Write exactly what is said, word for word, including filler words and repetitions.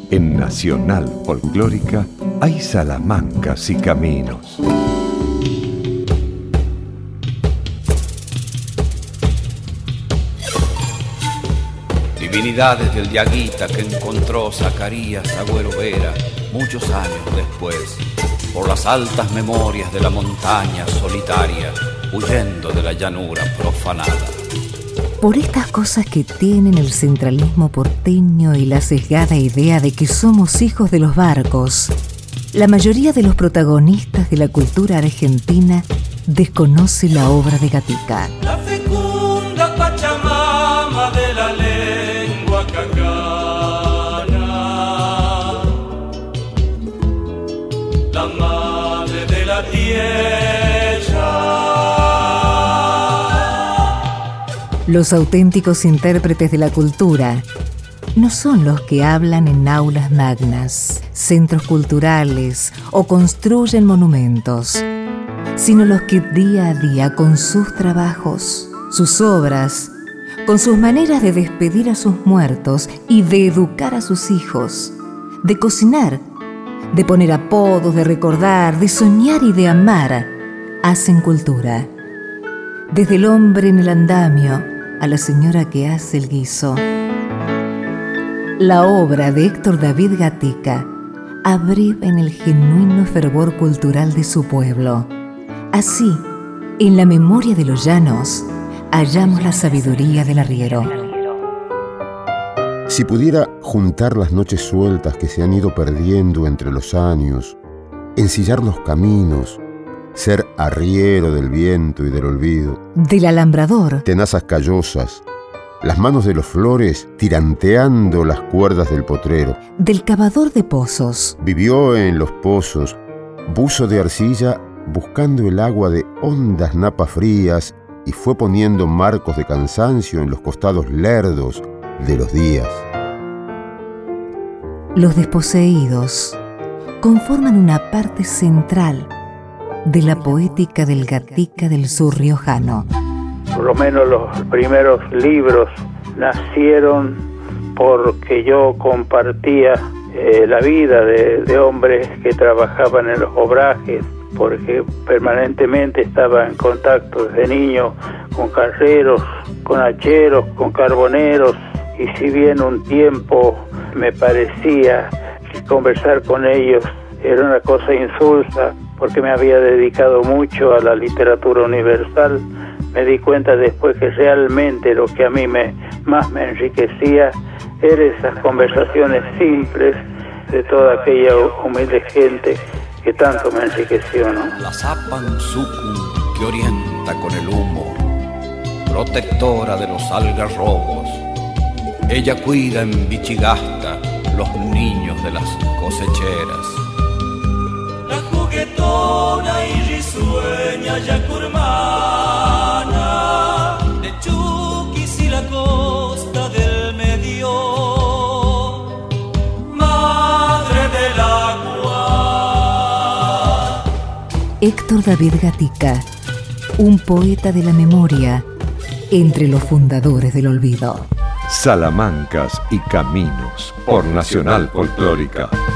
En Nacional Folclórica hay salamancas y caminos. Divinidades del Diaguita que encontró Zacarías Agüero Vera muchos años después, por las altas memorias de la montaña solitaria, huyendo de la llanura profanada. Por estas cosas que tienen el centralismo porteño y la sesgada idea de que somos hijos de los barcos, la mayoría de los protagonistas de la cultura argentina desconoce la obra de Gatica. La fecunda Pachamama de la lengua cacana, la madre de la tierra. Los auténticos intérpretes de la cultura no son los que hablan en aulas magnas, centros culturales o construyen monumentos, sino los que día a día con sus trabajos, sus obras, con sus maneras de despedir a sus muertos y de educar a sus hijos, de cocinar, de poner apodos, de recordar, de soñar y de amar, hacen cultura. Desde el hombre en el andamio a la señora que hace el guiso. La obra de Héctor David Gatica abreva en el genuino fervor cultural de su pueblo. Así, en la memoria de los llanos, hallamos la sabiduría del arriero. Si pudiera juntar las noches sueltas que se han ido perdiendo entre los años, ensillar los caminos, ser arriero del viento y del olvido, del alambrador, tenazas callosas, las manos de los flores tiranteando las cuerdas del potrero, del cavador de pozos, vivió en los pozos, buzo de arcilla buscando el agua de hondas napas frías y fue poniendo marcos de cansancio en los costados lerdos de los días. Los desposeídos conforman una parte central de la poética del Gatica del sur riojano. Por lo menos los primeros libros nacieron porque yo compartía eh, la vida de, de hombres que trabajaban en los obrajes, porque permanentemente estaba en contacto desde niño con carreros, con hacheros, con carboneros, y si bien un tiempo me parecía que conversar con ellos era una cosa insulsa, porque me había dedicado mucho a la literatura universal, me di cuenta después que realmente lo que a mí me, más me enriquecía eran esas conversaciones simples de toda aquella humilde gente que tanto me enriqueció, ¿no? La Zapan Sucum que orienta con el humo, protectora de los algarrobos, ella cuida en Bichigasta los niños de las cosecheras. La juguetona y risueña yacurmana de Chuquis y la costa del medio, madre del agua. Héctor David Gatica, un poeta de la memoria entre los fundadores del olvido. Salamancas y caminos por Nacional Folclórica.